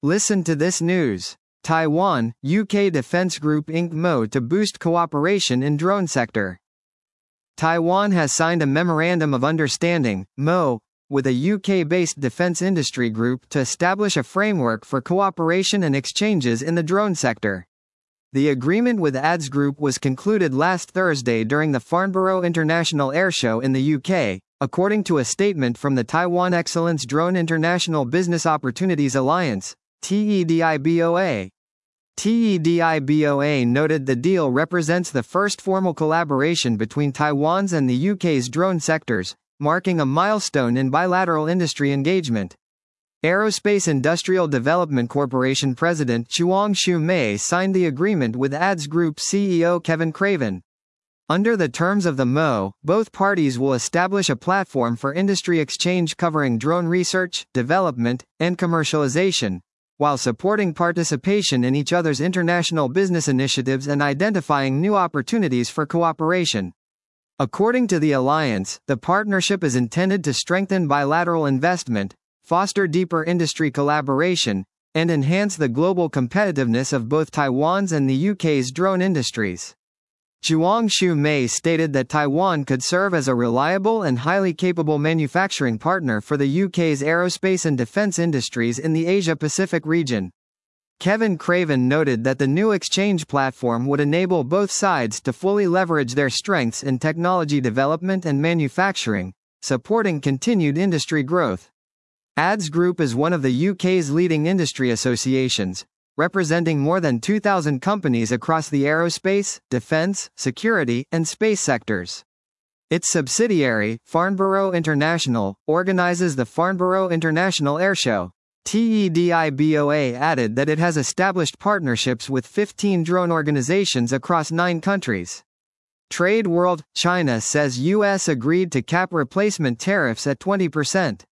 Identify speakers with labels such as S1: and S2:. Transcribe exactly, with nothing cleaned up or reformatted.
S1: Listen to this news. Taiwan, U K Defence Group Incorporated M O to boost cooperation in drone sector. Taiwan has signed a Memorandum of Understanding, M O, with a U K-based defence industry group to establish a framework for cooperation and exchanges in the drone sector. The agreement with A D S Group was concluded last Thursday during the Farnborough International Airshow in the U K, according to a statement from the Taiwan Excellence Drone International Business Opportunities Alliance, TEDIBOA. TEDIBOA noted the deal represents the first formal collaboration between Taiwan's and the U K's drone sectors, marking a milestone in bilateral industry engagement. Aerospace Industrial Development Corporation President Chuang Shu Mei signed the agreement with A D S Group C E O Kevin Craven. Under the terms of the M O, both parties will establish a platform for industry exchange covering drone research, development, and commercialization, while supporting participation in each other's international business initiatives and identifying new opportunities for cooperation. According to the alliance, the partnership is intended to strengthen bilateral investment, foster deeper industry collaboration, and enhance the global competitiveness of both Taiwan's and the U K's drone industries. Chuang Shu Mei stated that Taiwan could serve as a reliable and highly capable manufacturing partner for the U K's aerospace and defense industries in the Asia-Pacific region. Kevin Craven noted that the new exchange platform would enable both sides to fully leverage their strengths in technology development and manufacturing, supporting continued industry growth. A D S Group is one of the U K's leading industry associations, representing more than two thousand companies across the aerospace, defense, security, and space sectors. Its subsidiary, Farnborough International, organizes the Farnborough International Airshow. TEDIBOA added that it has established partnerships with fifteen drone organizations across nine countries. Trade World China says U S agreed to cap replacement tariffs at twenty percent.